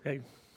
Hey.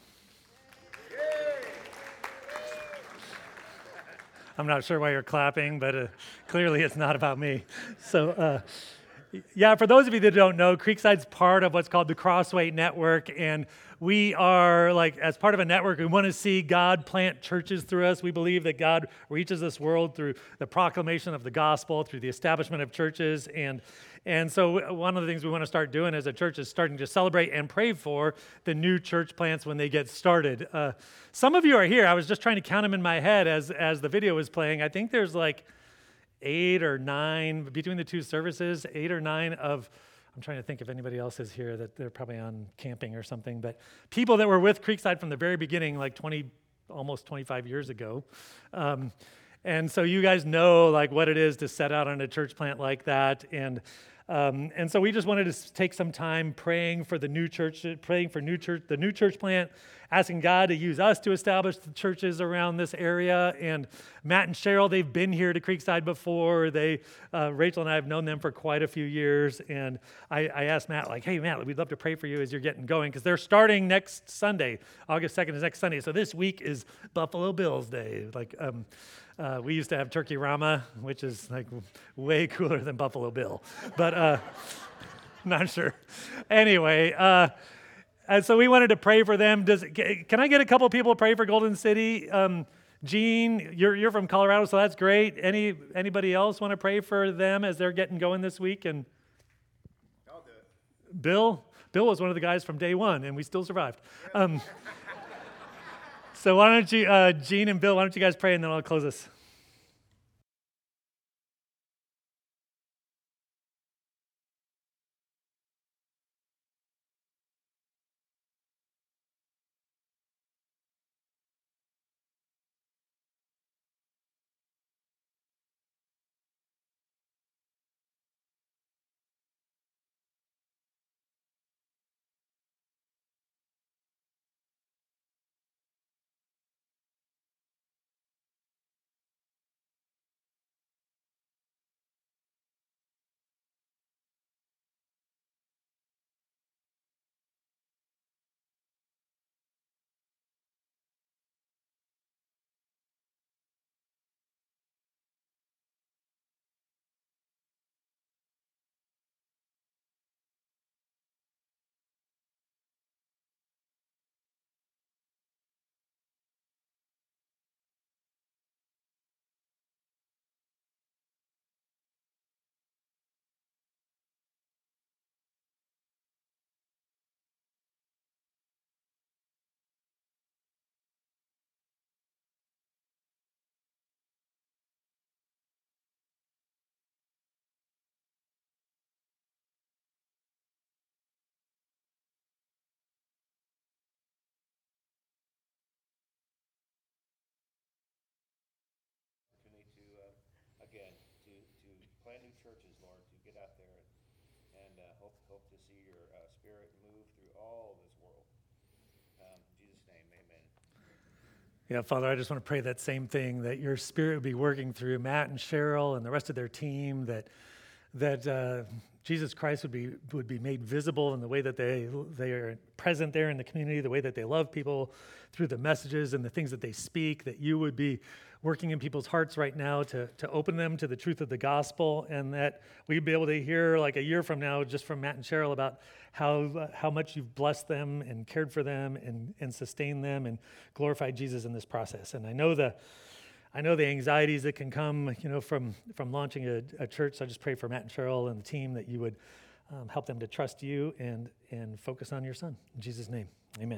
I'm not sure why you're clapping, but clearly it's not about me. So, yeah, for those of you that don't know, Creekside's part of what's called the Crossway Network, and we are, like, as part of a network, we want to see God plant churches through us. We believe that God reaches this world through the proclamation of the gospel, through the establishment of churches, and so one of the things we want to start doing as a church is starting to celebrate and pray for the new church plants when they get started. Some of you are here. I was just trying to count them in my head as the video was playing. I think there's like 8 or 9 between the two services, 8 or 9 of, I'm trying to think if anybody else is here, that they're probably on camping or something, but people that were with Creekside from the very beginning, like almost 25 years ago. And so you guys know like what it is to set out on a church plant like that. And so we just wanted to take some time praying for the new church, the new church plant, asking God to use us to establish the churches around this area. And Matt and Cheryl, they've been here to Creekside before. Rachel and I have known them for quite a few years. And I asked Matt, like, hey, Matt, we'd love to pray for you as you're getting going, because they're starting next Sunday. August 2nd is next Sunday. So this week is Buffalo Bills Day. We used to have Turkey Rama, which is like way cooler than Buffalo Bill, but not sure. Anyway, and so we wanted to pray for them. Can I get a couple people to pray for Golden City? Gene, you're from Colorado, so that's great. Anybody else want to pray for them as they're getting going this week? And I'll do it. Bill was one of the guys from day one, and we still survived. So why don't you, Gene and Bill, why don't you guys pray, and then I'll close this. Again, to plant new churches, Lord, to get out there and hope to see your spirit move through all this world. In Jesus' name, amen. Yeah, Father, I just want to pray that same thing, that your spirit would be working through Matt and Cheryl and the rest of their team, that Jesus Christ would be made visible in the way that they are present there in the community, the way that they love people through the messages and the things that they speak, that you would be working in people's hearts right now to open them to the truth of the gospel, and that we'd be able to hear like a year from now just from Matt and Cheryl about how much you've blessed them and cared for them and sustained them and glorified Jesus in this process. And I know the anxieties that can come, from launching a church. So I just pray for Matt and Cheryl and the team that you would help them to trust you and focus on your Son. In Jesus' name, amen.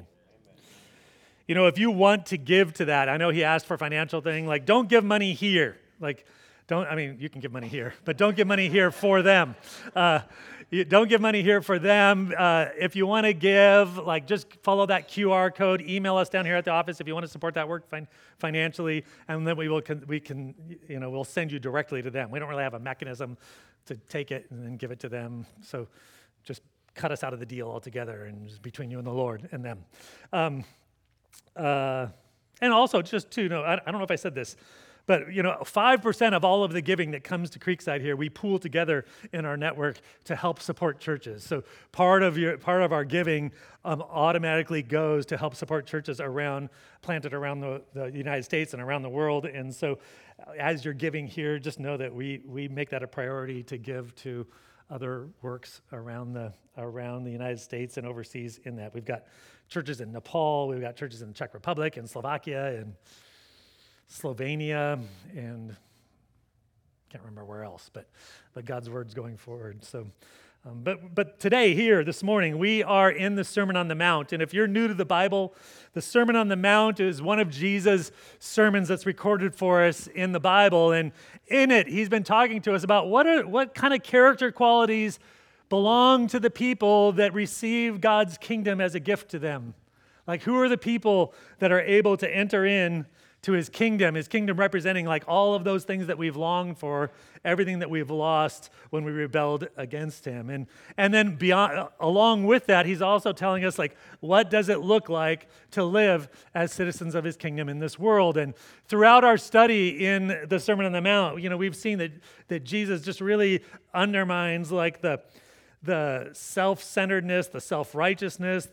If you want to give to that, I know he asked for a financial thing, like don't give money here. You can give money here, but don't give money here for them. Don't give money here for them. If you want to give, just follow that QR code. Email us down here at the office if you want to support that work financially, and then we'll send you directly to them. We don't really have a mechanism to take it and then give it to them. So just cut us out of the deal altogether, and just between you and the Lord and them. And also, just to know, I don't know if I said this, But 5% of all of the giving that comes to Creekside here, we pool together in our network to help support churches. So part of our giving automatically goes to help support churches planted around the United States and around the world. And so as you're giving here, just know that we make that a priority to give to other works around the United States and overseas in that. We've got churches in Nepal, we've got churches in the Czech Republic and Slovakia and Slovenia, and can't remember where else, but God's word's going forward. So, but today, here, this morning, we are in the Sermon on the Mount, and if you're new to the Bible, the Sermon on the Mount is one of Jesus' sermons that's recorded for us in the Bible, and in it, he's been talking to us about what kind of character qualities belong to the people that receive God's kingdom as a gift to them. Like, who are the people that are able to enter in to his kingdom representing like all of those things that we've longed for, everything that we've lost when we rebelled against him. And then along with that, he's also telling us like, what does it look like to live as citizens of his kingdom in this world? And throughout our study in the Sermon on the Mount, we've seen that Jesus just really undermines like the self-centeredness, the self-righteousness,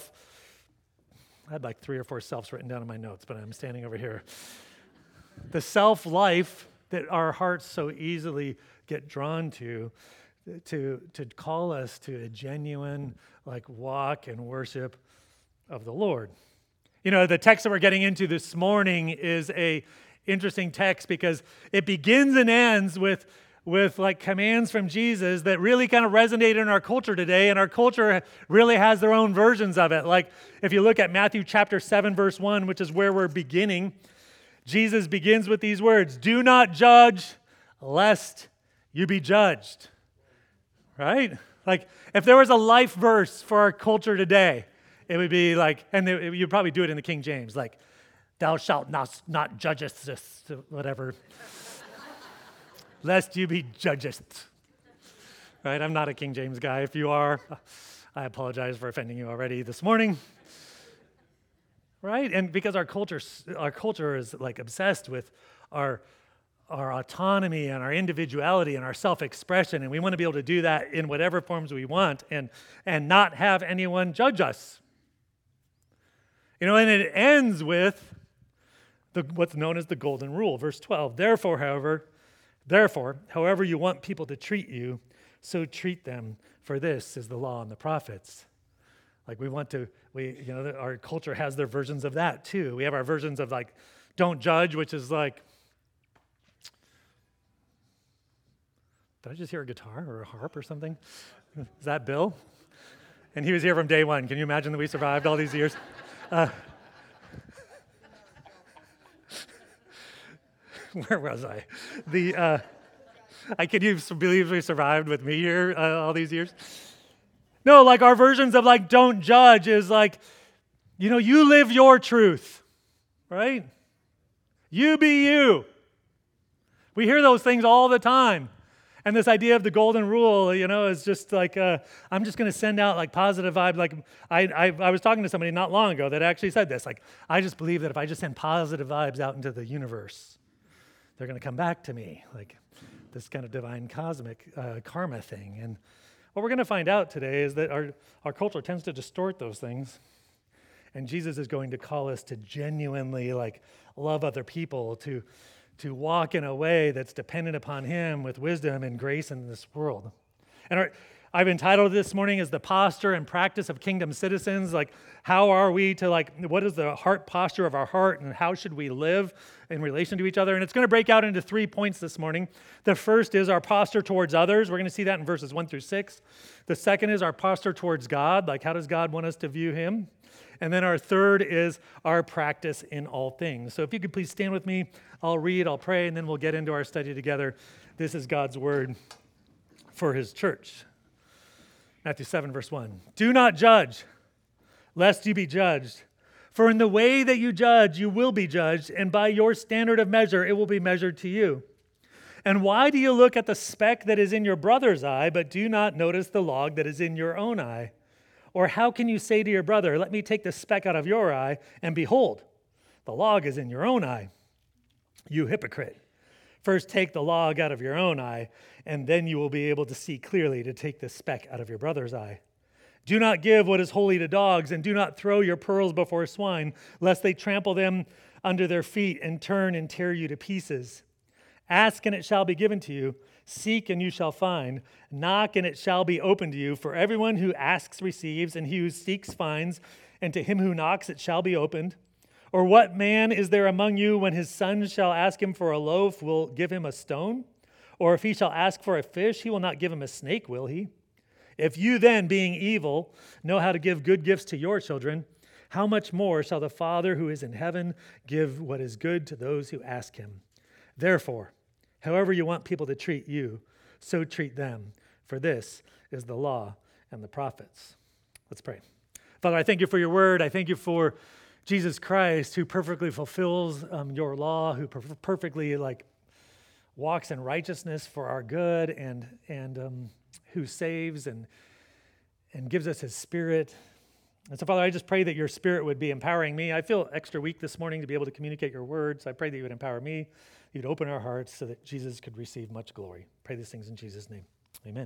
I had like 3 or 4 selves written down in my notes, but I'm standing over here. The self-life that our hearts so easily get drawn to call us to a genuine like walk and worship of the Lord. The text that we're getting into this morning is a interesting text because it begins and ends with like commands from Jesus that really kind of resonate in our culture today, and our culture really has their own versions of it. Like if you look at Matthew chapter 7, verse 1, which is where we're beginning, Jesus begins with these words, "Do not judge, lest you be judged." Right? Like if there was a life verse for our culture today, it would be like, and you'd probably do it in the King James, like, "Thou shalt not judgest this," whatever. "Lest you be judgest." Right? I'm not a King James guy. If you are, I apologize for offending you already this morning. Right? And because our culture is like obsessed with our autonomy and our individuality and our self-expression, and we want to be able to do that in whatever forms we want and not have anyone judge us. And it ends with what's known as the golden rule, verse 12. Therefore, however you want people to treat you, so treat them, for this is the law and the prophets. Like our culture has their versions of that too. We have our versions of like, don't judge, which is like, did I just hear a guitar or a harp or something? Is that Bill? And he was here from day one. Can you imagine that we survived all these years? Where was I? Can you believe we survived with me here all these years? No, like our versions of like don't judge is like, you live your truth, right? You be you. We hear those things all the time. And this idea of the golden rule, is just like, I'm just going to send out like positive vibe. Like I was talking to somebody not long ago that actually said this. Like, I just believe that if I just send positive vibes out into the universe, they're going to come back to me, like this kind of divine cosmic karma thing. And what we're going to find out today is that our culture tends to distort those things. And Jesus is going to call us to genuinely like love other people, to walk in a way that's dependent upon him with wisdom and grace in this world. And I've entitled this morning as the posture and practice of kingdom citizens. Like, how are we to what is the heart posture of our heart, and how should we live in relation to each other? And it's going to break out into 3 points this morning. The first is our posture towards others. We're going to see that in verses 1 through 6. The second is our posture towards God. Like, how does God want us to view him? And then our third is our practice in all things. So if you could please stand with me, I'll read, I'll pray, and then we'll get into our study together. This is God's word for his church. Matthew 7, verse 1. Do not judge, lest you be judged. For in the way that you judge, you will be judged, and by your standard of measure, it will be measured to you. And why do you look at the speck that is in your brother's eye, but do not notice the log that is in your own eye? Or how can you say to your brother, let me take the speck out of your eye, and behold, the log is in your own eye? You hypocrite. First take the log out of your own eye, and then you will be able to see clearly to take the speck out of your brother's eye. Do not give what is holy to dogs, and do not throw your pearls before swine, lest they trample them under their feet and turn and tear you to pieces. Ask, and it shall be given to you. Seek, and you shall find. Knock, and it shall be opened to you. For everyone who asks receives, and he who seeks finds, and to him who knocks it shall be opened. Or what man is there among you when his son shall ask him for a loaf, will give him a stone? Or if he shall ask for a fish, he will not give him a snake, will he? If you then, being evil, know how to give good gifts to your children, how much more shall the Father who is in heaven give what is good to those who ask him? Therefore, however you want people to treat you, so treat them, for this is the law and the prophets. Let's pray. Father, I thank you for your word. I thank you for Jesus Christ, who perfectly fulfills your law, who perfectly walks in righteousness for our good, and who saves and gives us his Spirit. And so, Father, I just pray that your Spirit would be empowering me. I feel extra weak this morning to be able to communicate your words. I pray that you would empower me. You'd open our hearts so that Jesus could receive much glory. Pray these things in Jesus' name. Amen.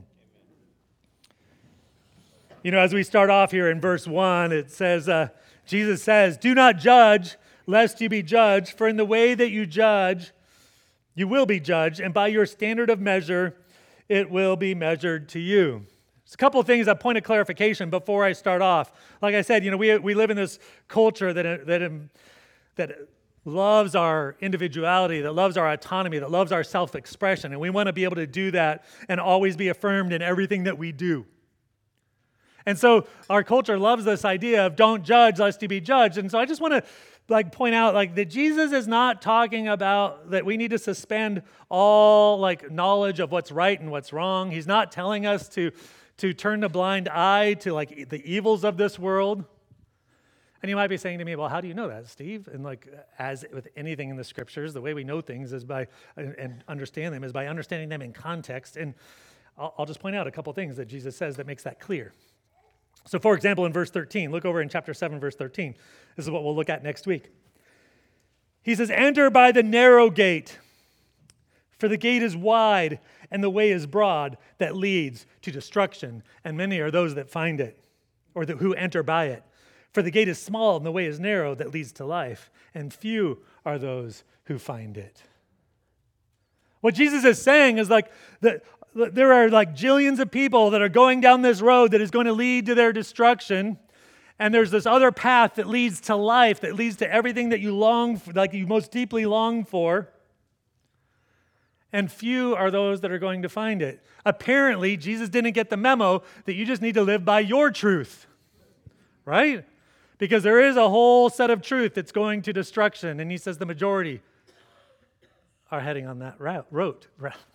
You know, as we start off here in verse 1, it says, Jesus says, "Do not judge, lest you be judged. For in the way that you judge, you will be judged. And by your standard of measure, it will be measured to you." There's a couple of things, a point of clarification before I start off. Like I said, you know, we live in this culture that loves our individuality, that loves our autonomy, that loves our self-expression, and we want to be able to do that and always be affirmed in everything that we do. And so our culture loves this idea of don't judge lest you be judged. And so I just want to point out that Jesus is not talking about that we need to suspend all knowledge of what's right and what's wrong. He's not telling us to turn a blind eye to the evils of this world. And you might be saying to me, well, how do you know that, Steve? And as with anything in the scriptures, the way we know things is and understand them is by understanding them in context. And I'll just point out a couple things that Jesus says that makes that clear. So, for example, in verse 13, look over in chapter 7, verse 13. This is what we'll look at next week. He says, "Enter by the narrow gate, for the gate is wide and the way is broad that leads to destruction, and many are those that find it, or who enter by it. For the gate is small and the way is narrow that leads to life, and few are those who find it." What Jesus is saying is that there are jillions of people that are going down this road that is going to lead to their destruction. And there's this other path that leads to life, that leads to everything that you long for, you most deeply long for. And few are those that are going to find it. Apparently, Jesus didn't get the memo that you just need to live by your truth, right? Because there is a whole set of truth that's going to destruction. And he says the majority are heading on that route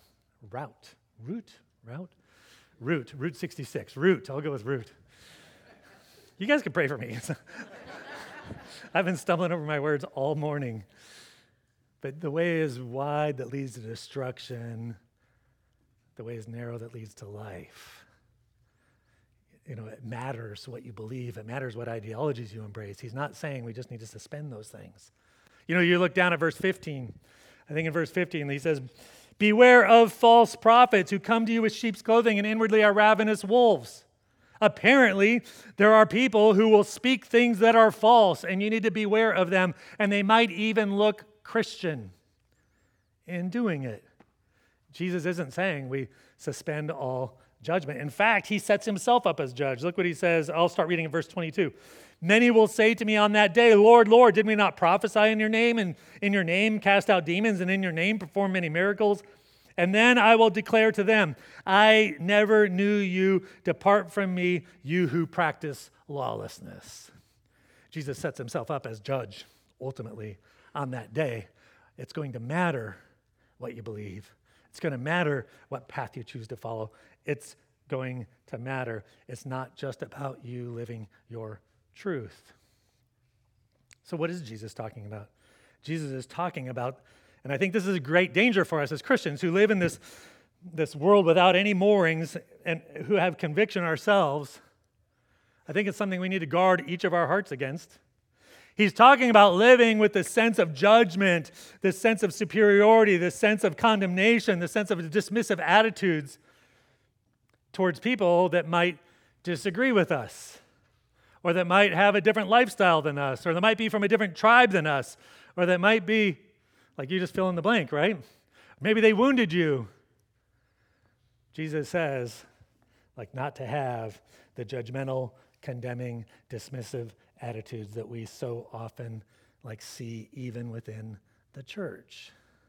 66. I'll go with route. You guys can pray for me. I've been stumbling over my words all morning. But the way is wide that leads to destruction. The way is narrow that leads to life. You know, it matters what you believe. It matters what ideologies you embrace. He's not saying we just need to suspend those things. You know, you look down at verse 15. I think in verse 15, he says, "Beware of false prophets who come to you with sheep's clothing and inwardly are ravenous wolves." Apparently, there are people who will speak things that are false, and you need to beware of them, and they might even look Christian in doing it. Jesus isn't saying we suspend all judgment. In fact, he sets himself up as judge. Look what he says. I'll start reading in verse 22. "Many will say to me on that day, 'Lord, Lord, did we not prophesy in your name, and in your name cast out demons, and in your name perform many miracles?' And then I will declare to them, 'I never knew you. Depart from me, you who practice lawlessness.'" Jesus sets himself up as judge, ultimately, on that day. It's going to matter what you believe. It's going to matter what path you choose to follow. It's going to matter. It's not just about you living your truth. So what is Jesus talking about? Jesus is talking about, and I think this is a great danger for us as Christians who live in this world without any moorings and who have conviction ourselves. I think it's something we need to guard each of our hearts against. He's talking about living with the sense of judgment, the sense of superiority, the sense of condemnation, the sense of dismissive attitudes towards people that might disagree with us, or that might have a different lifestyle than us, or that might be from a different tribe than us, or that might be, like you just fill in the blank, right? Maybe they wounded you. Jesus says, like, not to have the judgmental, condemning, dismissive attitudes that we so often see even within the church.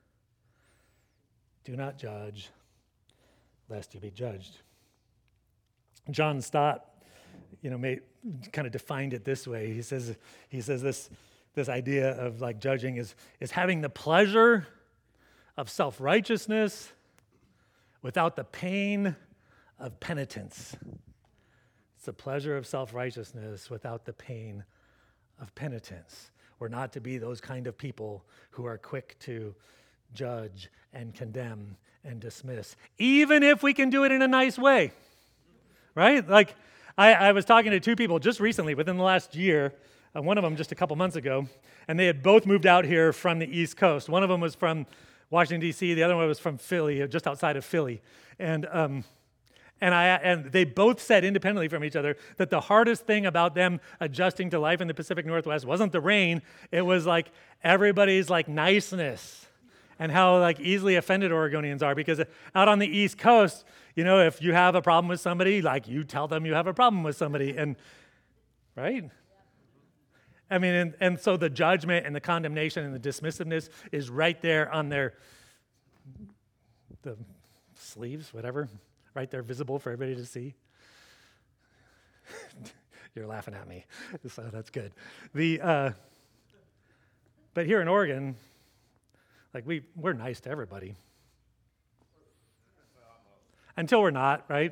Do not judge, lest you be judged. John Stott, kind of defined it this way. He says this idea of judging is having the pleasure of self-righteousness without the pain of penitence. It's the pleasure of self-righteousness without the pain of penitence. We're not to be those kind of people who are quick to judge and condemn and dismiss, even if we can do it in a nice way, right? I was talking to two people just recently, within the last year, one of them just a couple months ago, and they had both moved out here from the East Coast. One of them was from Washington, D.C., the other one was from Philly, just outside of Philly. And they both said independently from each other that the hardest thing about them adjusting to life in the Pacific Northwest wasn't the rain, it was everybody's niceness and how easily offended Oregonians are, because out on the East Coast, if you have a problem with somebody, you tell them you have a problem with somebody, and right? I mean, and so the judgment and the condemnation and the dismissiveness is right there on the sleeves, whatever, right there, visible for everybody to see. You're laughing at me, so that's good. But here in Oregon, we're nice to everybody. Until we're not, right?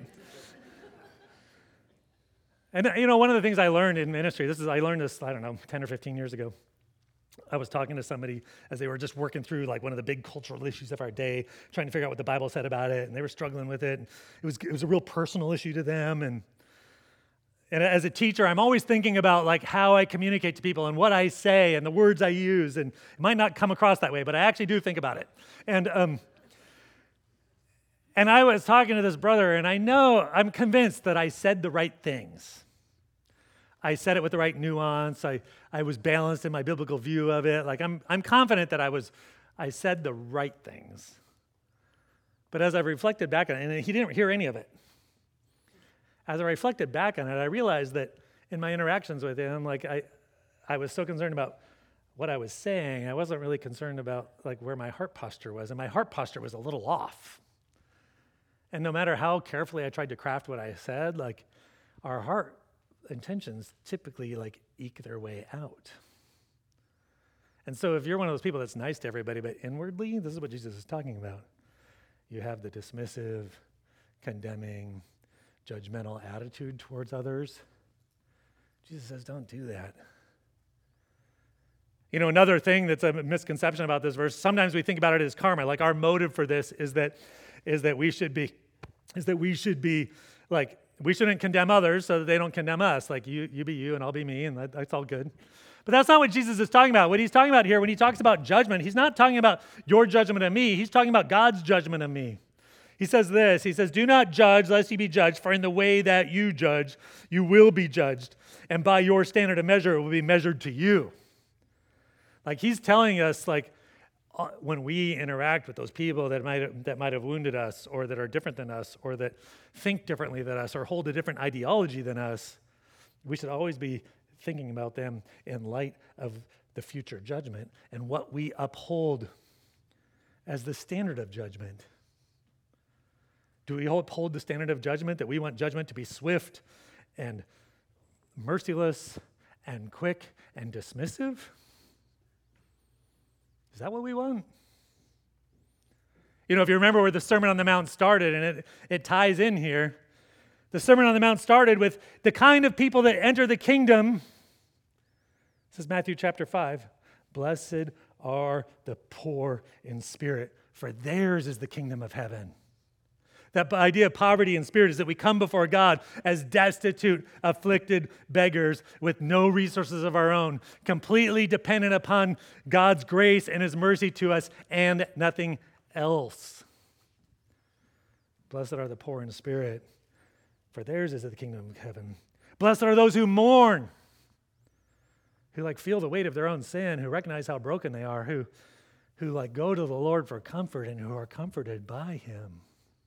And one of the things I learned in ministry, I learned this, 10 or 15 years ago. I was talking to somebody as they were just working through one of the big cultural issues of our day, trying to figure out what the Bible said about it, and they were struggling with it. And it was a real personal issue to them. And as a teacher, I'm always thinking about how I communicate to people and what I say and the words I use. And it might not come across that way, but I actually do think about it. And I was talking to this brother, and I'm convinced that I said the right things. I said it with the right nuance. I was balanced in my biblical view of it. I'm confident that I said the right things. But as I reflected back on it, and he didn't hear any of it. As I reflected back on it, I realized that in my interactions with him, I was so concerned about what I was saying, I wasn't really concerned about where my heart posture was, and my heart posture was a little off. And no matter how carefully I tried to craft what I said, our heart intentions typically eke their way out. And so if you're one of those people that's nice to everybody, but inwardly, this is what Jesus is talking about. You have the dismissive, condemning, judgmental attitude towards others. Jesus says, don't do that. Another thing that's a misconception about this verse, sometimes we think about it as karma. Our motive for this is that we should be we shouldn't condemn others so that they don't condemn us. You be you and I'll be me, and that's all good. But that's not what Jesus is talking about. What he's talking about here, when he talks about judgment, he's not talking about your judgment of me. He's talking about God's judgment of me. He says this, he says, do not judge lest you be judged, for in the way that you judge, you will be judged. And by your standard of measure, it will be measured to you. He's telling us, when we interact with those people that might have wounded us, or that are different than us, or that think differently than us, or hold a different ideology than us, we should always be thinking about them in light of the future judgment and what we uphold as the standard of judgment. Do we uphold the standard of judgment that we want judgment to be swift and merciless and quick and dismissive? Is that what we want? If you remember where the Sermon on the Mount started, and it ties in here, the Sermon on the Mount started with the kind of people that enter the kingdom. This is Matthew chapter 5. Blessed are the poor in spirit, for theirs is the kingdom of heaven. That idea of poverty in spirit is that we come before God as destitute, afflicted beggars with no resources of our own, completely dependent upon God's grace and his mercy to us and nothing else. Blessed are the poor in spirit, for theirs is the kingdom of heaven. Blessed are those who mourn, who feel the weight of their own sin, who recognize how broken they are, who go to the Lord for comfort and who are comforted by him.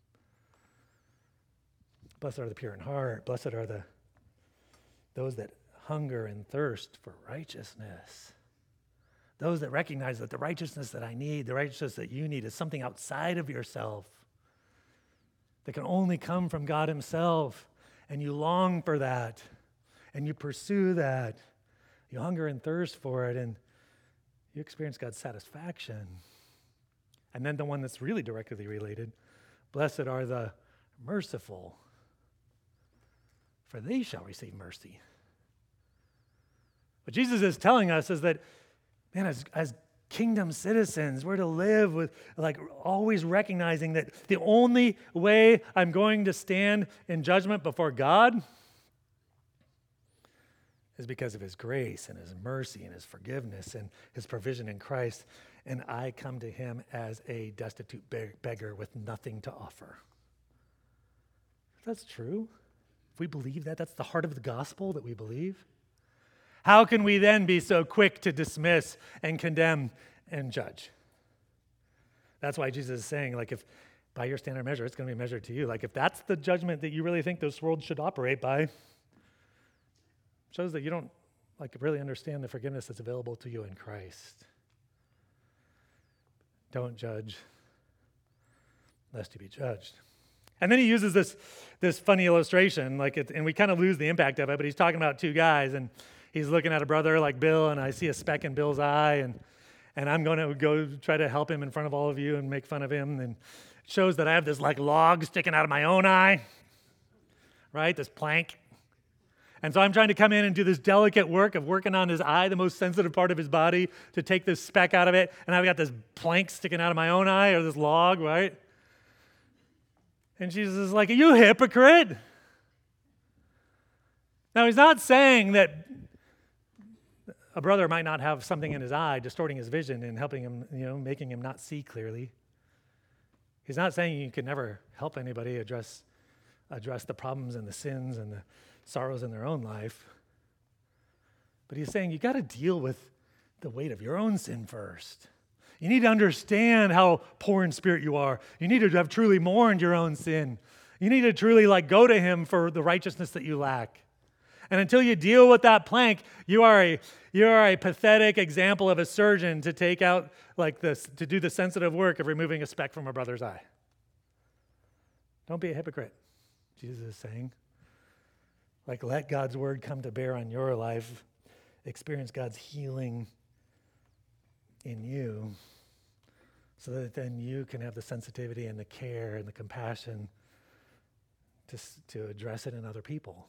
Blessed are the pure in heart. Blessed are those that hunger and thirst for righteousness. Those that recognize that the righteousness that I need, the righteousness that you need, is something outside of yourself that can only come from God himself. And you long for that. And you pursue that. You hunger and thirst for it. And you experience God's satisfaction. And then the one that's really directly related, blessed are the merciful, for they shall receive mercy. What Jesus is telling us is that, man, as kingdom citizens, we're to live with always recognizing that the only way I'm going to stand in judgment before God is because of his grace and his mercy and his forgiveness and his provision in Christ. And I come to him as a destitute beggar with nothing to offer. If that's true, if we believe that, that's the heart of the gospel that we believe. How can we then be so quick to dismiss and condemn and judge? That's why Jesus is saying, if by your standard measure, it's going to be measured to you. If that's the judgment that you really think this world should operate by, shows that you don't really understand the forgiveness that's available to you in Christ. Don't judge, lest you be judged. And then he uses this funny illustration, and we kind of lose the impact of it, but he's talking about two guys, and he's looking at a brother like Bill, and I see a speck in Bill's eye, and I'm going to go try to help him in front of all of you and make fun of him, and it shows that I have this log sticking out of my own eye, right, this plank. And so I'm trying to come in and do this delicate work of working on his eye, the most sensitive part of his body, to take this speck out of it. And I've got this plank sticking out of my own eye, or this log, right? And Jesus is like, you hypocrite. Now, he's not saying that a brother might not have something in his eye distorting his vision and helping him, making him not see clearly. He's not saying you can never help anybody address the problems and the sins and the sorrows in their own life. But he's saying you got to deal with the weight of your own sin first. You need to understand how poor in spirit you are. You need to have truly mourned your own sin. You need to truly go to him for the righteousness that you lack. And until you deal with that plank, you are a pathetic example of a surgeon to take out to do the sensitive work of removing a speck from a brother's eye. Don't be a hypocrite, Jesus is saying. Let God's word come to bear on your life. Experience God's healing in you so that then you can have the sensitivity and the care and the compassion to address it in other people.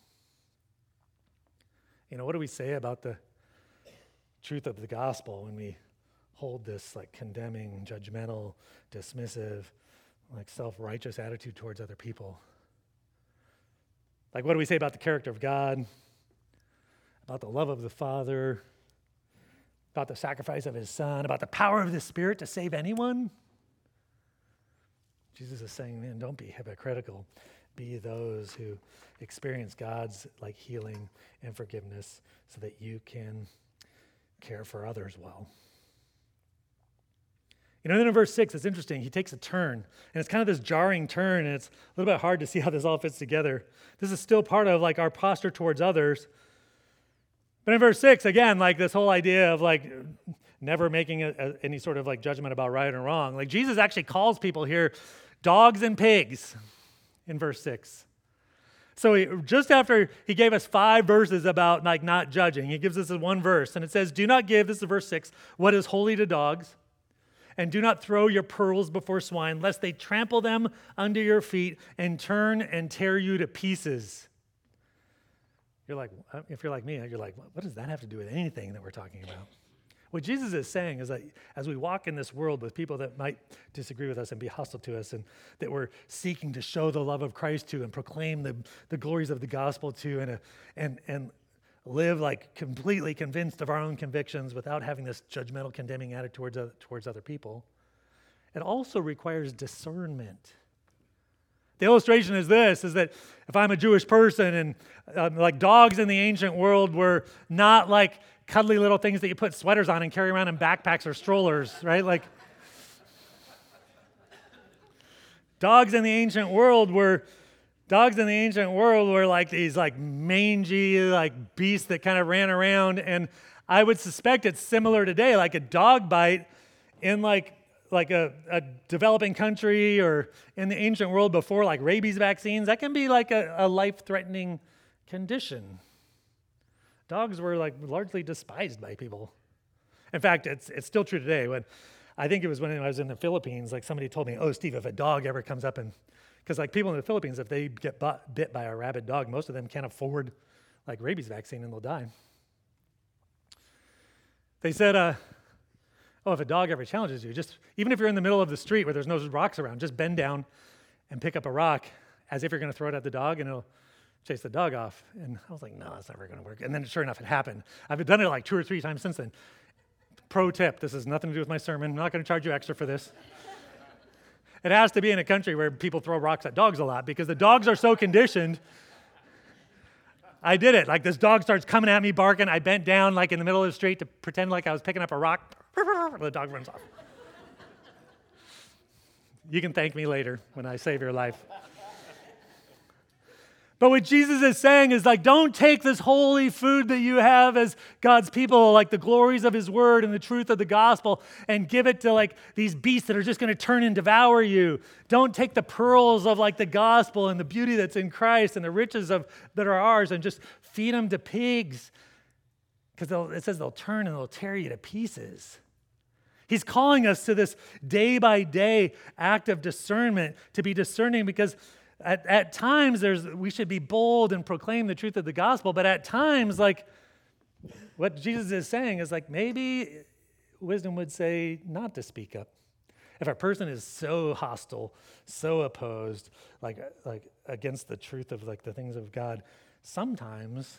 What do we say about the truth of the gospel when we hold this condemning, judgmental, dismissive, self-righteous attitude towards other people? What do we say about the character of God, about the love of the Father, about the sacrifice of his Son, about the power of the Spirit to save anyone? Jesus is saying, man, don't be hypocritical. Be those who experience God's healing and forgiveness so that you can care for others well. Then in verse 6, it's interesting. He takes a turn, and it's kind of this jarring turn, and it's a little bit hard to see how this all fits together. This is still part of our posture towards others. But in verse 6, again, this whole idea of never making any sort of judgment about right and wrong. Jesus actually calls people here dogs and pigs in verse 6. So just after he gave us 5 verses about not judging, he gives us one verse, and it says, do not give, this is verse 6, what is holy to dogs, and do not throw your pearls before swine, lest they trample them under your feet and turn and tear you to pieces. If you're like me, you're like, what does that have to do with anything that we're talking about? What Jesus is saying is that as we walk in this world with people that might disagree with us and be hostile to us, and that we're seeking to show the love of Christ to and proclaim the glories of the gospel to and live like completely convinced of our own convictions without having this judgmental, condemning attitude towards other people, it also requires discernment. The illustration is this, is that if I'm a Jewish person and like dogs in the ancient world were not like cuddly little things that you put sweaters on and carry around in backpacks or strollers, right? Like dogs in the ancient world were like these like mangy like beasts that kind of ran around, and I would suspect it's similar today, like a dog bite in like a developing country or in the ancient world before like rabies vaccines, that can be like a life-threatening condition. Dogs were like largely despised by people. In fact, it's still true today. I think it was when I was in the Philippines, like somebody told me, "Oh, Steve, if a dog ever comes up because like people in the Philippines, if they get bit by a rabid dog, most of them can't afford like rabies vaccine and they'll die." They said, if a dog ever challenges you, just even if you're in the middle of the street where there's no rocks around, just bend down and pick up a rock as if you're going to throw it at the dog, and it'll chase the dog off. And I was like, no, that's never going to work. And then sure enough, it happened. I've done it like 2 or 3 times since then. Pro tip, this has nothing to do with my sermon. I'm not going to charge you extra for this. It has to be in a country where people throw rocks at dogs a lot because the dogs are so conditioned. I did it. Like this dog starts coming at me, barking. I bent down like in the middle of the street to pretend like I was picking up a rock. The dog runs off. You can thank me later when I save your life. But what Jesus is saying is like, don't take this holy food that you have as God's people, like the glories of his word and the truth of the gospel, and give it to like these beasts that are just going to turn and devour you. Don't take the pearls of like the gospel and the beauty that's in Christ and the riches that are ours and just feed them to pigs. Because it says they'll turn and they'll tear you to pieces. He's calling us to this day-by-day act of discernment, to be discerning, because at times we should be bold and proclaim the truth of the gospel, but at times, like what Jesus is saying is like maybe wisdom would say not to speak up. If a person is so hostile, so opposed, like against the truth of like the things of God, sometimes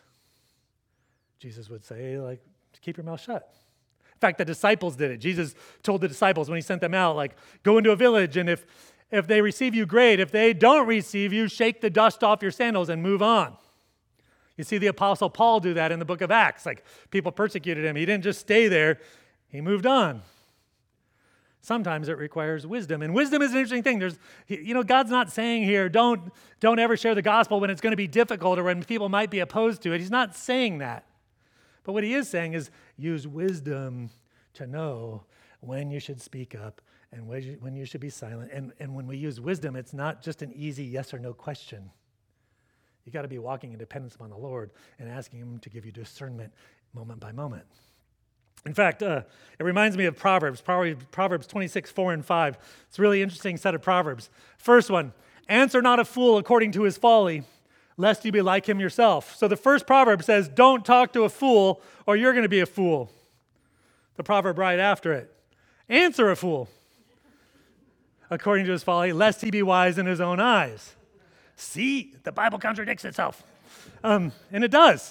Jesus would say like keep your mouth shut. In fact, the disciples did it. Jesus told the disciples when he sent them out, like, go into a village, and if they receive you, great. If they don't receive you, shake the dust off your sandals and move on. You see the Apostle Paul do that in the book of Acts. Like, people persecuted him. He didn't just stay there. He moved on. Sometimes it requires wisdom. And wisdom is an interesting thing. God's not saying here, don't ever share the gospel when it's going to be difficult or when people might be opposed to it. He's not saying that. But what he is saying is use wisdom to know when you should speak up and when you should be silent. And when we use wisdom, it's not just an easy yes or no question. You got to be walking in dependence upon the Lord and asking him to give you discernment moment by moment. In fact, it reminds me of Proverbs 26, 4 and 5. It's a really interesting set of Proverbs. First one, answer not a fool according to his folly, lest you be like him yourself. So the first proverb says, don't talk to a fool or you're going to be a fool. The proverb right after it, answer a fool according to his folly, lest he be wise in his own eyes. See, the Bible contradicts itself. And it does.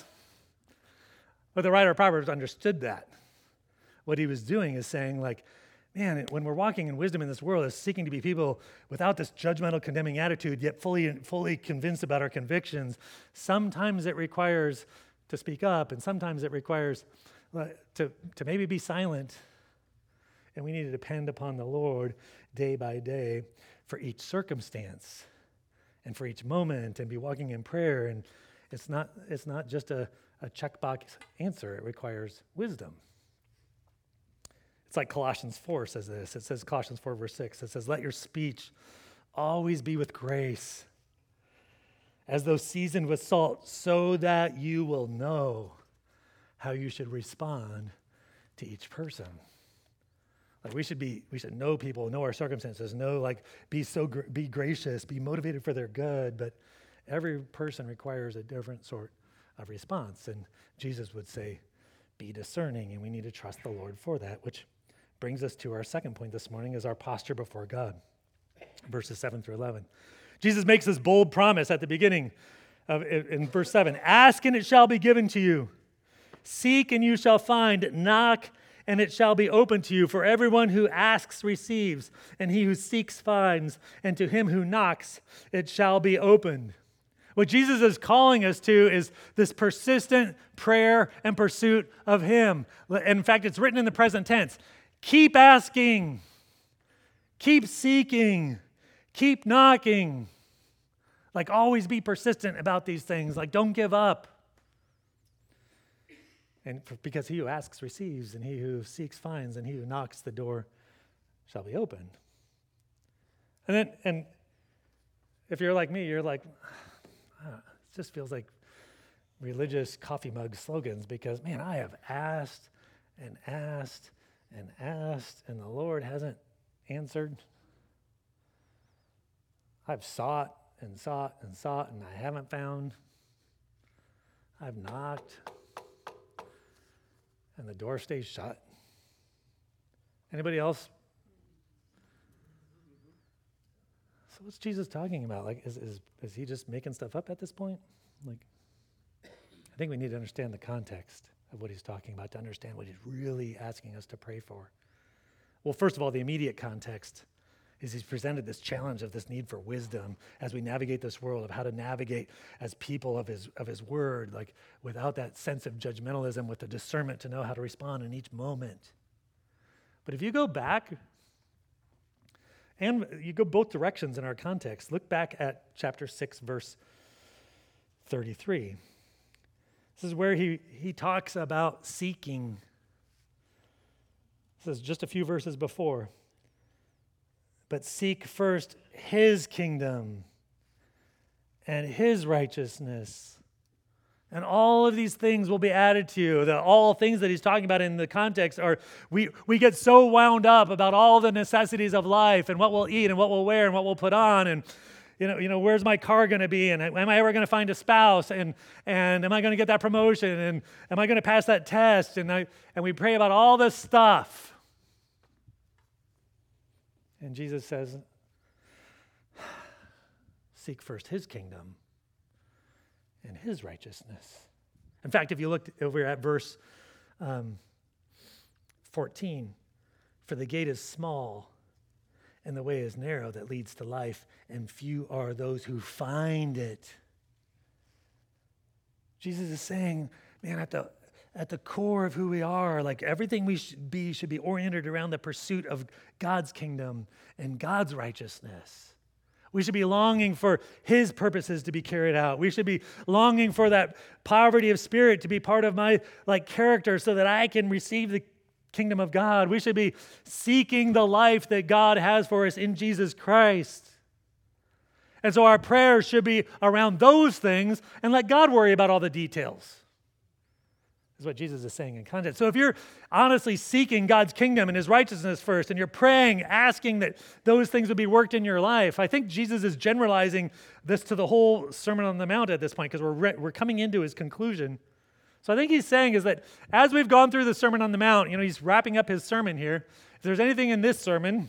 But the writer of Proverbs understood that. What he was doing is saying like, man, when we're walking in wisdom in this world, is seeking to be people without this judgmental, condemning attitude, yet fully convinced about our convictions. Sometimes it requires to speak up, and sometimes it requires to maybe be silent. And we need to depend upon the Lord day by day for each circumstance and for each moment, and be walking in prayer. And it's not just a checkbox answer. It requires wisdom. It's like Colossians 4 says this. It says, Colossians 4, verse 6, it says, let your speech always be with grace, as though seasoned with salt, so that you will know how you should respond to each person. Like we should know people, know our circumstances, be gracious, be motivated for their good, but every person requires a different sort of response. And Jesus would say, be discerning, and we need to trust the Lord for that, which brings us to our second point this morning, is our posture before God, verses 7 through 11. Jesus makes this bold promise at the beginning in verse 7, ask and it shall be given to you. Seek and you shall find. Knock and it shall be opened to you. For everyone who asks receives, and he who seeks finds, and to him who knocks it shall be opened. What Jesus is calling us to is this persistent prayer and pursuit of him. In fact, it's written in the present tense. Keep asking, keep seeking, keep knocking. Like, always be persistent about these things. Like, don't give up. And because he who asks receives, and he who seeks finds, and he who knocks the door shall be opened. And if you're like me, you're like, it just feels like religious coffee mug slogans, because, man, I have asked and asked and asked, and the Lord hasn't answered. I've sought and sought and sought, and I haven't found. I've knocked, and the door stays shut. Anybody else? So what's Jesus talking about? Like, is he just making stuff up at this point? Like, I think we need to understand the context of what he's talking about to understand what he's really asking us to pray for. Well, first of all, the immediate context is he's presented this challenge of this need for wisdom as we navigate this world, of how to navigate as people of his word, like without that sense of judgmentalism, with the discernment to know how to respond in each moment. But if you go back, and you go both directions in our context, look back at chapter 6, verse 33. This is where he talks about seeking. This is just a few verses before. But seek first his kingdom and his righteousness, and all of these things will be added to you. All things that he's talking about in the context are, we get so wound up about all the necessities of life and what we'll eat and what we'll wear and what we'll put on, and you know, where's my car going to be, and am I ever going to find a spouse, and am I going to get that promotion, and am I going to pass that test, and we pray about all this stuff. And Jesus says, seek first his kingdom and his righteousness. In fact, if you look over at verse 14, for the gate is small and the way is narrow that leads to life, and few are those who find it. Jesus is saying, man, at the core of who we are, like everything we should be oriented around the pursuit of God's kingdom and God's righteousness. We should be longing for his purposes to be carried out. We should be longing for that poverty of spirit to be part of my character so that I can receive the kingdom of God. We should be seeking the life that God has for us in Jesus Christ. And so our prayers should be around those things, and let God worry about all the details. Is what Jesus is saying in context. So if you're honestly seeking God's kingdom and his righteousness first, and you're praying, asking that those things would be worked in your life, I think Jesus is generalizing this to the whole Sermon on the Mount at this point, because we're coming into his conclusion. So I think he's saying is that as we've gone through the Sermon on the Mount, he's wrapping up his sermon here. If there's anything in this sermon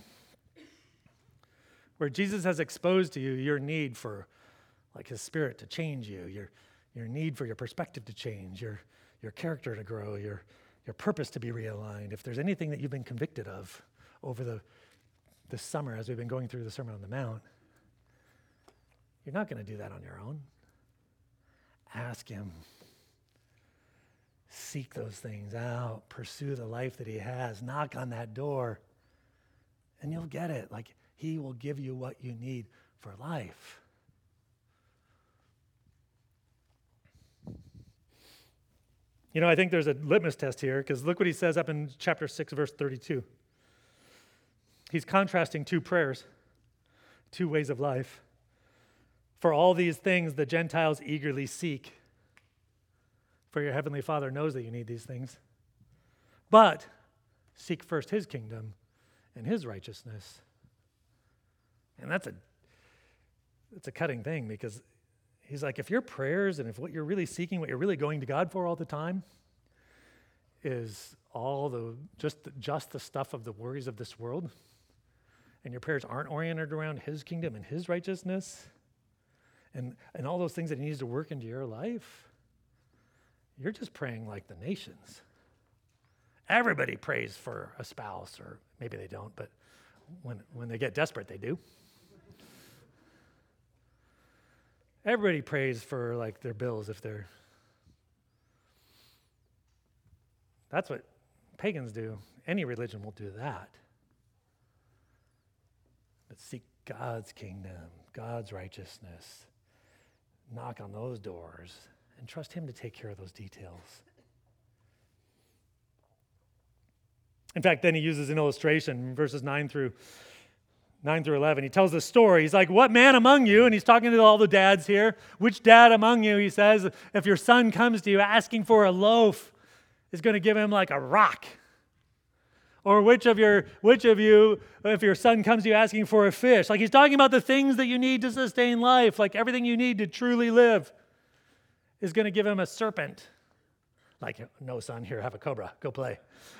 where Jesus has exposed to you your need for his spirit to change you, your need for your perspective to change, your character to grow, your purpose to be realigned, if there's anything that you've been convicted of over this summer as we've been going through the Sermon on the Mount, you're not going to do that on your own. Ask him. Seek those things out. Pursue the life that he has. Knock on that door, and you'll get it. He will give you what you need for life. I think there's a litmus test here, because look what he says up in chapter 6, verse 32. He's contrasting two prayers, two ways of life. For all these things the Gentiles eagerly seek. For your heavenly Father knows that you need these things. But seek first his kingdom and his righteousness. And that's a cutting thing, because he's like, if your prayers and if what you're really seeking, what you're really going to God for all the time, is all just the stuff of the worries of this world, and your prayers aren't oriented around his kingdom and his righteousness, and all those things that he needs to work into your life, you're just praying like the nations. Everybody prays for a spouse, or maybe they don't, but when they get desperate, they do. Everybody prays for like their bills if they're. That's what pagans do. Any religion will do that. But seek God's kingdom, God's righteousness. Knock on those doors and trust him to take care of those details. In fact, then he uses an illustration, verses 9 through 11. He tells the story. He's like, what man among you, and he's talking to all the dads here, which dad among you, he says, if your son comes to you asking for a loaf, is going to give him like a rock? Or which of you, if your son comes to you asking for a fish? Like he's talking about the things that you need to sustain life, like everything you need to truly live, is going to give him a serpent. Like, no, son, here, have a cobra, go play.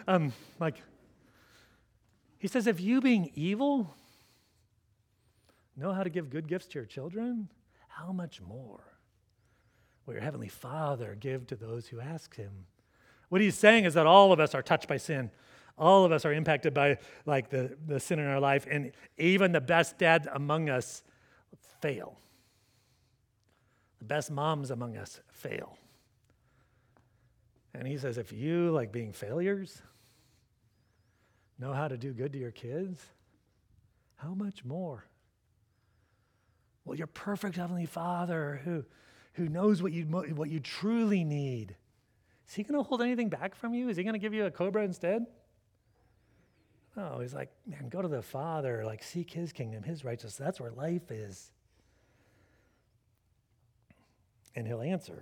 He says, if you being evil know how to give good gifts to your children, how much more will your heavenly Father give to those who ask him? What he's saying is that all of us are touched by sin. All of us are impacted by like the sin in our life, and even the best dads among us fail. The best moms among us fail. And he says, if you, like being failures, know how to do good to your kids, how much more will your perfect Heavenly Father, who knows what you truly need, is he going to hold anything back from you? Is he going to give you a cobra instead? No, he's like, man, go to the Father, like seek his kingdom, his righteousness. That's where life is. And he'll answer.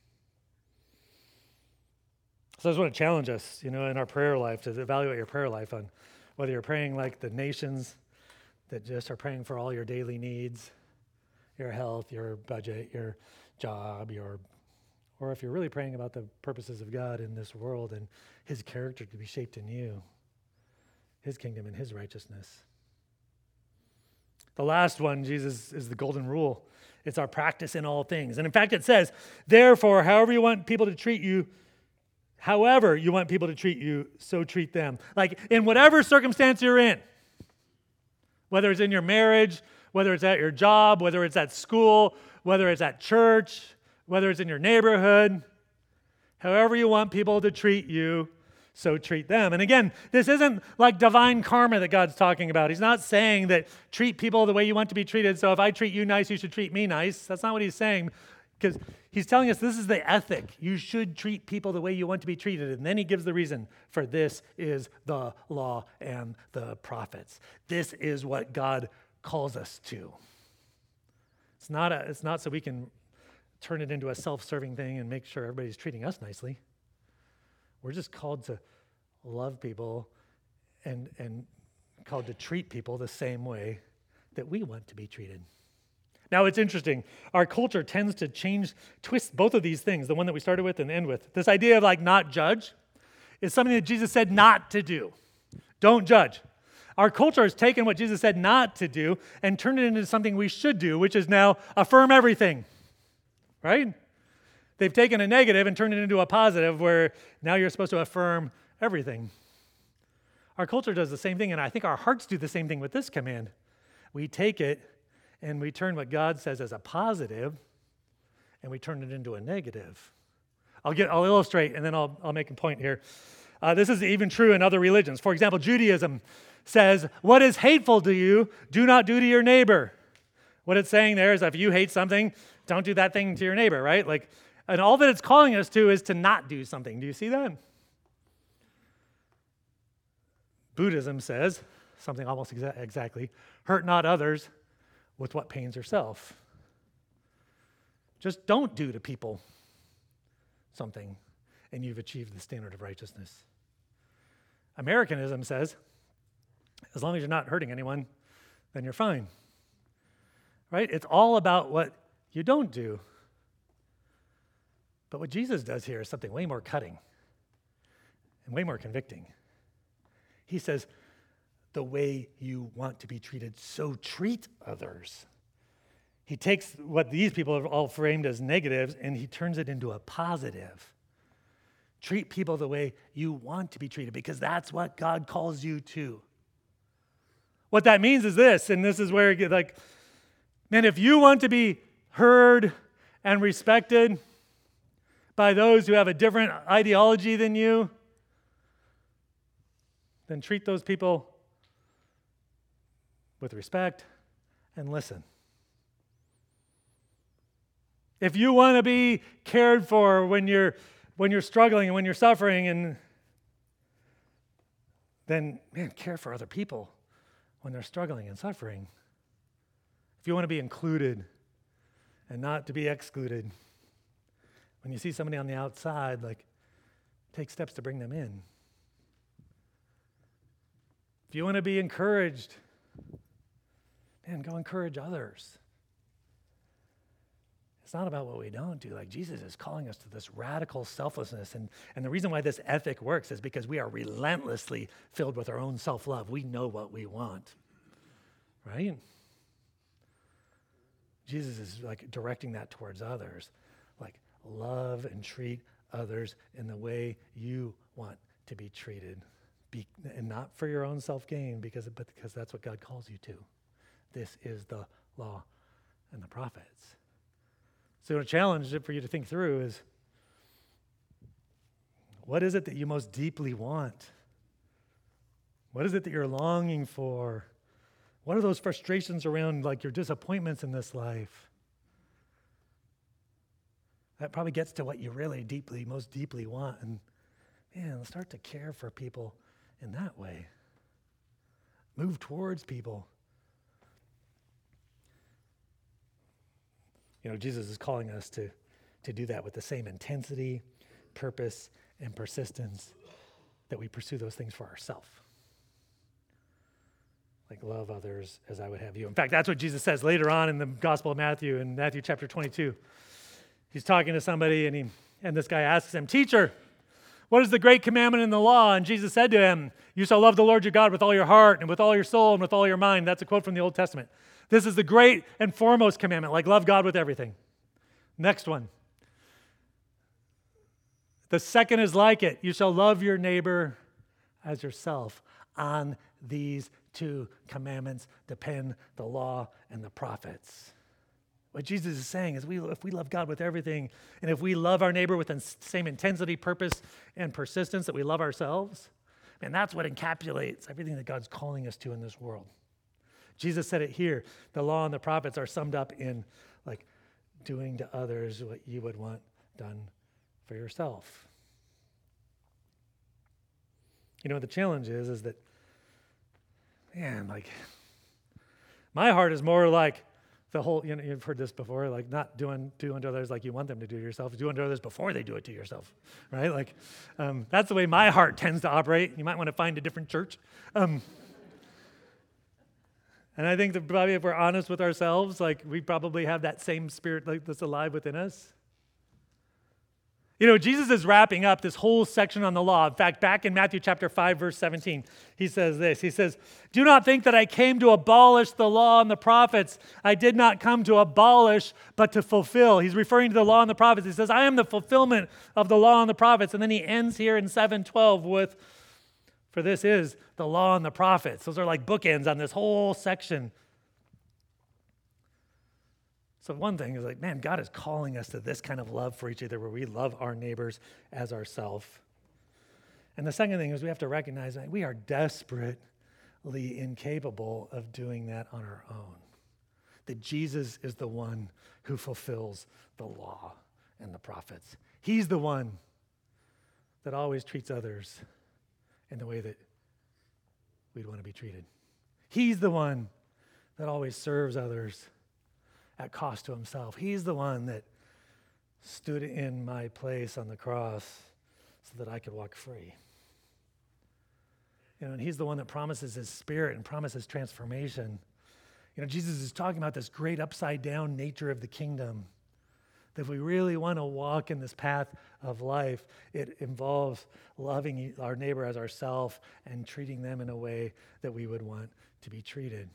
So I just want to challenge us, in our prayer life, to evaluate your prayer life on whether you're praying like the nations that just are praying for all your daily needs, your health, your budget, your job, or if you're really praying about the purposes of God in this world and his character to be shaped in you, his kingdom and his righteousness. The last one, Jesus, is the golden rule. It's our practice in all things. And in fact, it says, therefore, however you want people to treat you, so treat them. Like in whatever circumstance you're in, whether it's in your marriage, whether it's at your job, whether it's at school, whether it's at church, whether it's in your neighborhood, however you want people to treat you, so treat them. And again, this isn't like divine karma that God's talking about. He's not saying that treat people the way you want to be treated. So if I treat you nice, you should treat me nice. That's not what he's saying, because he's telling us this is the ethic. You should treat people the way you want to be treated. And then he gives the reason for this is the law and the prophets. This is what God calls us to. It's not so we can turn it into a self-serving thing and make sure everybody's treating us nicely. We're just called to love people and called to treat people the same way that we want to be treated. Now, it's interesting. Our culture tends to twist both of these things, the one that we started with and end with. This idea of like not judge is something that Jesus said not to do. Don't judge. Our culture has taken what Jesus said not to do and turned it into something we should do, which is now affirm everything, right? They've taken a negative and turned it into a positive where now you're supposed to affirm everything. Our culture does the same thing, and I think our hearts do the same thing with this command. We take it and we turn what God says as a positive and we turn it into a negative. I'll illustrate and then I'll make a point here. This is even true in other religions. For example, Judaism says, what is hateful to you, do not do to your neighbor. What it's saying there is if you hate something, don't do that thing to your neighbor, right? And all that it's calling us to is to not do something. Do you see that? Buddhism says something almost exactly, hurt not others with what pains yourself. Just don't do to people something, and you've achieved the standard of righteousness. Americanism says, as long as you're not hurting anyone, then you're fine. Right? It's all about what you don't do. But what Jesus does here is something way more cutting. and way more convicting. He says, the way you want to be treated, so treat others. He takes what these people have all framed as negatives and he turns it into a positive. Treat people the way you want to be treated because that's what God calls you to. What that means is this, and this is where it gets like, man, if you want to be heard and respected by those who have a different ideology than you, then treat those people with respect and listen. If you want to be cared for when you're struggling and when you're suffering, and then, man, care for other people when they're struggling and suffering. If you want to be included and not to be excluded, when you see somebody on the outside, like, take steps to bring them in. If you want to be encouraged, man, go encourage others. It's not about what we don't do. Like, Jesus is calling us to this radical selflessness. And the reason why this ethic works is because we are relentlessly filled with our own self-love. We know what we want, right? Jesus is like directing that towards others. Like, love and treat others in the way you want to be treated. And not for your own self-gain, but because that's what God calls you to. This is the law and the prophets. So a challenge for you to think through is, what is it that you most deeply want? What is it that you're longing for? What are those frustrations around, like, your disappointments in this life? That probably gets to what you really most deeply want. And man, start to care for people in that way. Move towards people. You know, Jesus is calling us to do that with the same intensity, purpose, and persistence that we pursue those things for ourselves. Like, love others as I would have you. In fact, that's what Jesus says later on in the Gospel of Matthew, in Matthew chapter 22. He's talking to somebody, and this guy asks him, "Teacher, what is the great commandment in the law?" And Jesus said to him, "You shall love the Lord your God with all your heart and with all your soul and with all your mind." That's a quote from the Old Testament. This is the great and foremost commandment, like, love God with everything. Next one. The second is like it. You shall love your neighbor as yourself. On these two commandments depend the law and the prophets. What Jesus is saying is if we love God with everything, and if we love our neighbor with the same intensity, purpose, and persistence that we love ourselves, and that's what encapsulates everything that God's calling us to in this world. Jesus said it here. The law and the prophets are summed up in, like, doing to others what you would want done for yourself. You know, the challenge is that, man, like, my heart is more like the whole, you know, you've heard this before, like, not do unto others like you want them to do to yourself, do unto others before they do it to yourself, right? Like, that's the way my heart tends to operate. You might want to find a different church. And I think that probably if we're honest with ourselves, like, we probably have that same spirit, like, that's alive within us. You know, Jesus is wrapping up this whole section on the law. In fact, back in Matthew chapter 5, verse 17, he says this. He says, "Do not think that I came to abolish the law and the prophets. I did not come to abolish, but to fulfill." He's referring to the law and the prophets. He says, "I am the fulfillment of the law and the prophets." And then he ends here in 7:12 with, "For this is the law and the prophets." Those are like bookends on this whole section. So one thing is, like, man, God is calling us to this kind of love for each other where we love our neighbors as ourselves. And the second thing is we have to recognize that we are desperately incapable of doing that on our own. That Jesus is the one who fulfills the law and the prophets. He's the one that always treats others in the way that we'd want to be treated. He's the one that always serves others at cost to himself. He's the one that stood in my place on the cross so that I could walk free. You know, and he's the one that promises his spirit and promises transformation. You know, Jesus is talking about this great upside down nature of the kingdom, That if we really want to walk in this path of life, it involves loving our neighbor as ourselves and treating them in a way that we would want to be treated.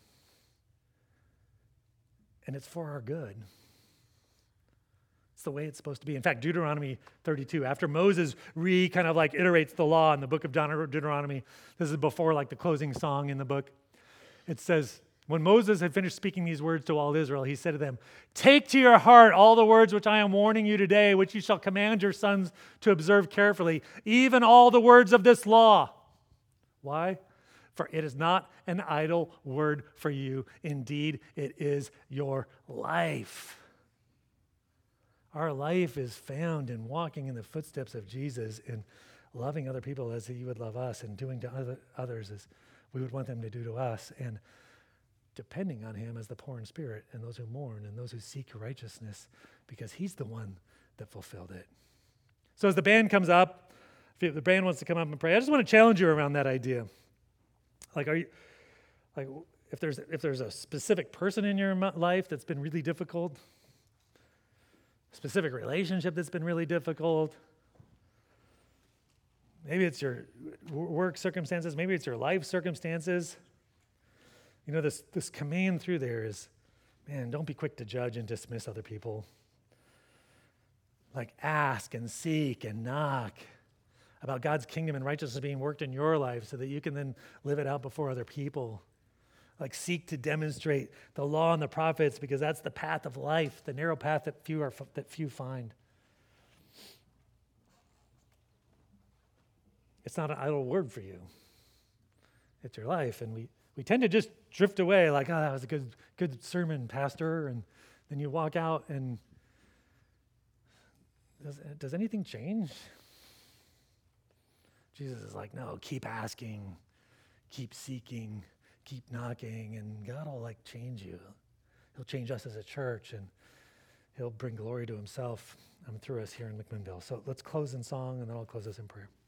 And it's for our good. It's the way it's supposed to be. In fact, Deuteronomy 32, after Moses kind of like iterates the law in the book of Deuteronomy, this is before like the closing song in the book. It says, when Moses had finished speaking these words to all Israel, he said to them, "Take to your heart all the words which I am warning you today, which you shall command your sons to observe carefully, even all the words of this law." Why? For it is not an idle word for you. Indeed, it is your life. Our life is found in walking in the footsteps of Jesus and loving other people as he would love us and doing to others as we would want them to do to us, and depending on him as the poor in spirit and those who mourn and those who seek righteousness, because he's the one that fulfilled it. So as the band comes up, if the band wants to come up and pray, I just want to challenge you around that idea. Like, if there's a specific person in your life that's been really difficult, a specific relationship that's been really difficult, maybe it's your work circumstances, maybe it's your life circumstances. You know, this command through there is, man, don't be quick to judge and dismiss other people. Like, ask and seek and knock about God's kingdom and righteousness being worked in your life so that you can then live it out before other people. Like, seek to demonstrate the law and the prophets, because that's the path of life, the narrow path that few find. It's not an idle word for you. It's your life, and we tend to just drift away like, oh, that was a good sermon, pastor, and then you walk out and does anything change? Jesus is like, no, keep asking, keep seeking, keep knocking, and God will like change you. He'll change us as a church, and he'll bring glory to himself through us here in McMinnville. So let's close in song, and then I'll close us in prayer.